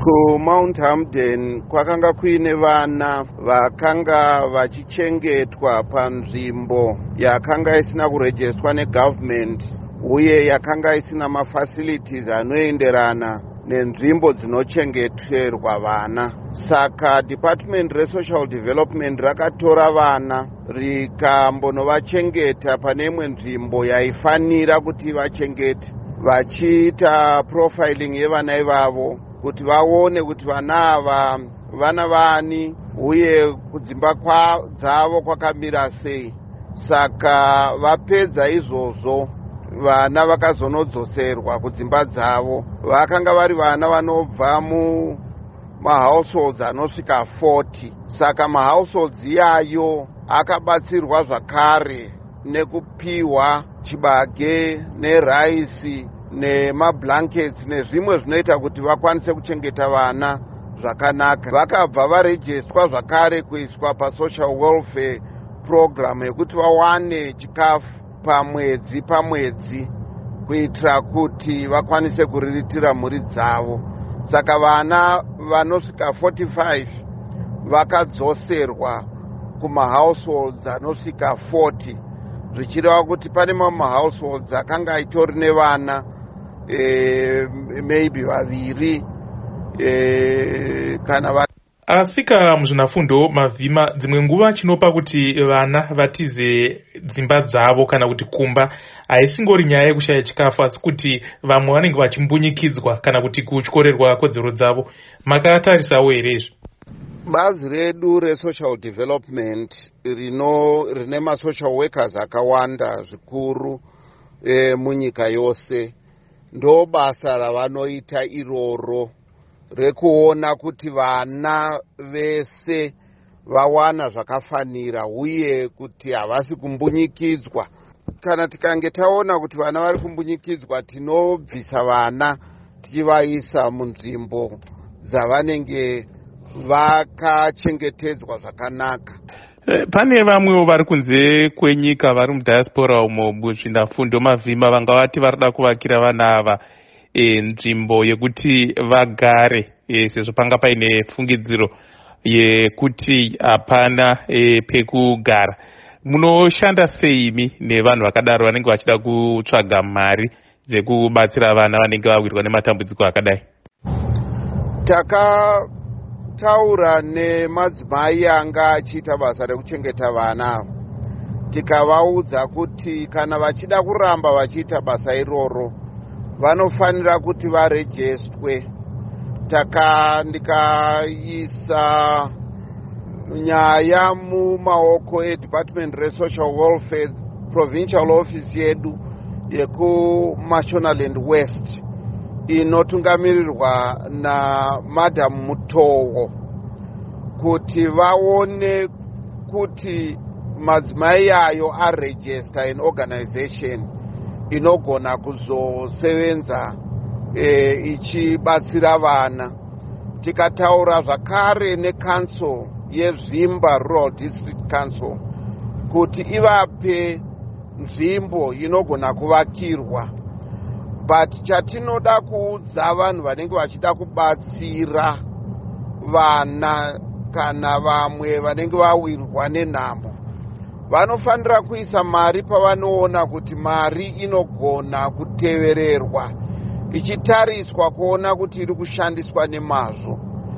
kuMount Hamden kwakanga kuine vana vakanga vachichengetwa panzvimbo yakanga isina kurejestwa negovernment uye yakanga isina mafacilities anoenderana nenzvimbo dzinochengeterwa vana. Saka Department reSocial Development rakatora vana rikambonovachengeta pane imwe nzvimbo yaifanira kuti vachengete, vachiita profiling yevana ivavo kuti vaone kuti vana ava vana vani uye kudzimba dzavo kwakamira sei. Saka vapedza izvozvo vana vakazonodzoserwa kudzimba dzavo. Vakanga vari vana vanobva mumahouseholds anosvika 40. Saka mahouseholds iyayo akabatsirwa zvakare nekupiwa chibage neraisi nemablankets nezvimwe zvinoita kuti vakwanise kuchengeta vana zvakanaka. Vakabva varejestwa zvakare kuiswa pasocial welfare program yekuti vawane chikafu pamwedzi kuitira kuti vakwanise kuriritira mhuri dzavo. Saka vana vanosvika 45 vakadzoserwa kumahouseholds anosvika 40, zvichireva kuti pane mamwe mahouseholds akanga itori nevana maybe vaviri kana asika muzvinafundo mavhima. Dzimwe nguva chinopa kuti vana vatize dzimba dzavo kana kuti kumba haisingori nyaya yekushaya chikafu, asi kuti vamwe vanenge vachimbunyikidzwa kana kuti kutyorerwa kodzero dzavo. Makatarisawo here izvi? Bazi redu reSocial Development rine masocial workers akawanda zvikuru munyika yose. Ndo basa ravanoita iroro rekuona kuti vana vese vawana zvakafanira uye kuti havasi kumbunyikidzwa. Kana tikange taona kuti vana vari kumbunyikidzwa, tinobvisa vana tichivaisa munzvimbo dzavanenge vakachengetedzwa zvakanaka. Pane vamwewo vari kunze kwenyika vari mudiaspora umo muzvinafundo mavhima vanga vati varida kuvakira vana ava nzvimbo yekuti vagare, sezvo panga paine fungidziro yekuti hapana pekugara. Munoshanda seimi nevanhu vakadaro vanenge vachida kutsvaga mari dzekubatsira vana vanenge vawirwa nematambudziko akadai? Takataura nemadzimai anga achiita basa rekuchengeta vana, tikavaudza kuti kana vachida kuramba vachiita basa iroro vanofanira kuti varejestwe. Ndikaisa nyaya mumaoko eDepartment reSocial Welfare Provincial Office yedu yekuMashonaland West inotungamirirwa naMadam Mutowo, kuti vaone kuti madzimai ayo aregister in organization inogona kuzosevenza ichibatsira vana. Tikataura zvakare neCouncil yeZvimba Rural District Council kuti ivape nzvimbo inogona kuvakirwa. But chatinoda kuudza vanhu vanenge vachida kubatsira vana kana vamwe vanenge vawirwa nenhamo, vanofanira kuisa mari pavanoona kuti mari inogona kutevererwa ichitariswa kuona kuti iri kushandiswa nemazvo.